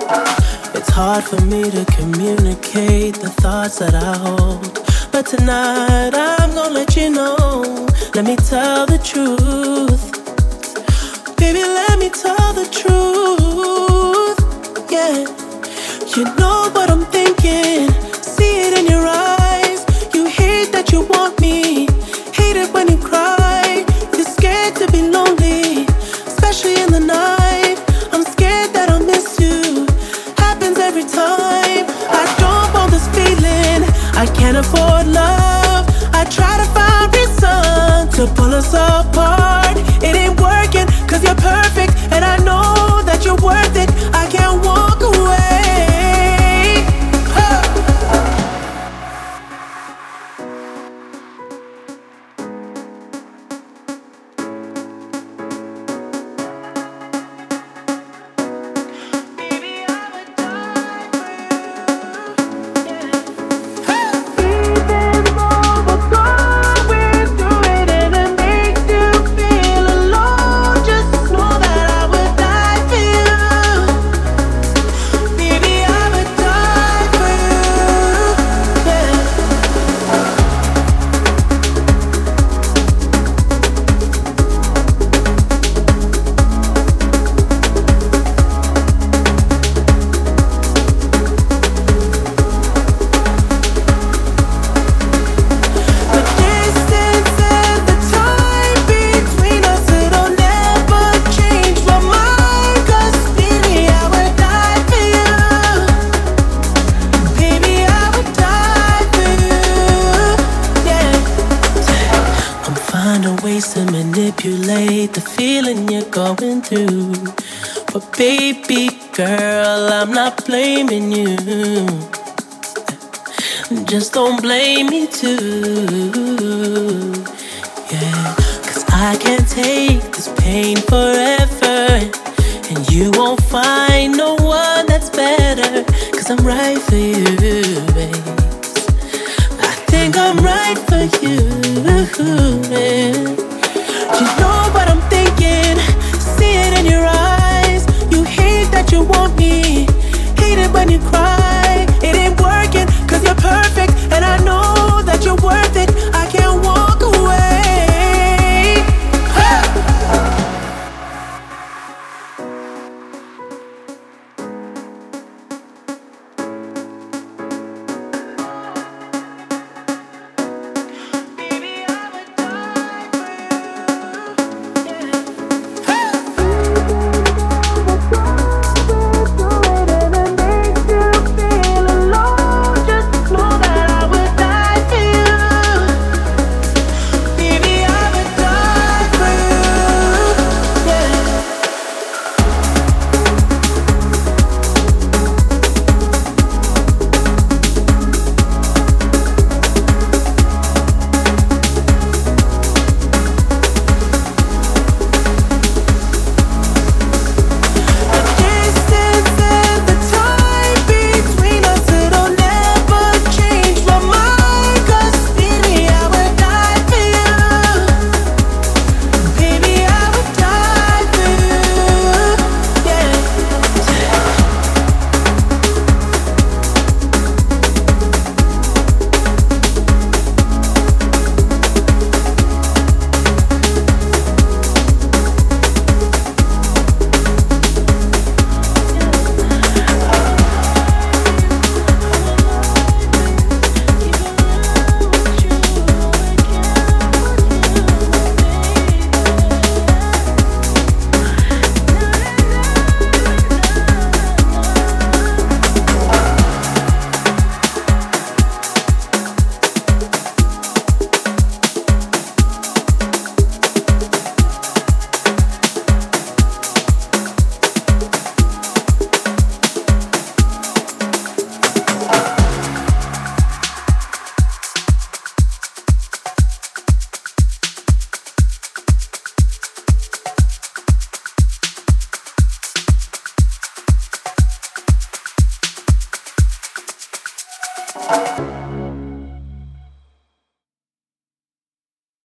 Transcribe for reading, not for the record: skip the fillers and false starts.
It's hard for me to communicate the thoughts that I hold. But tonight I'm gonna let you know. Let me tell the truth. Baby, let me tell the truth. Yeah. You know what I'm thinking. See it in your eyes. You hate that you want me. Hate it when you cry. You're scared to be lonely, especially in the night. I'm scared that I'll miss you. Happens every time. I don't want this feeling. I can't afford love. I try to find reason to pull us apart. It ain't working, cause you're perfect. And I know that you're worth it. I can't walk away. The feeling you're going through. But baby girl, I'm not blaming you. Just don't blame me too. Yeah, cause I can't take this pain forever. And you won't find no one that's better. Cause I'm right for you, babe. I think I'm right for you, man. You know what I'm thinking, see it in your eyes. You hate that you want me, hate it when you cry. It ain't working, cause you're perfect. And I know that you're worth it. I can't walk away.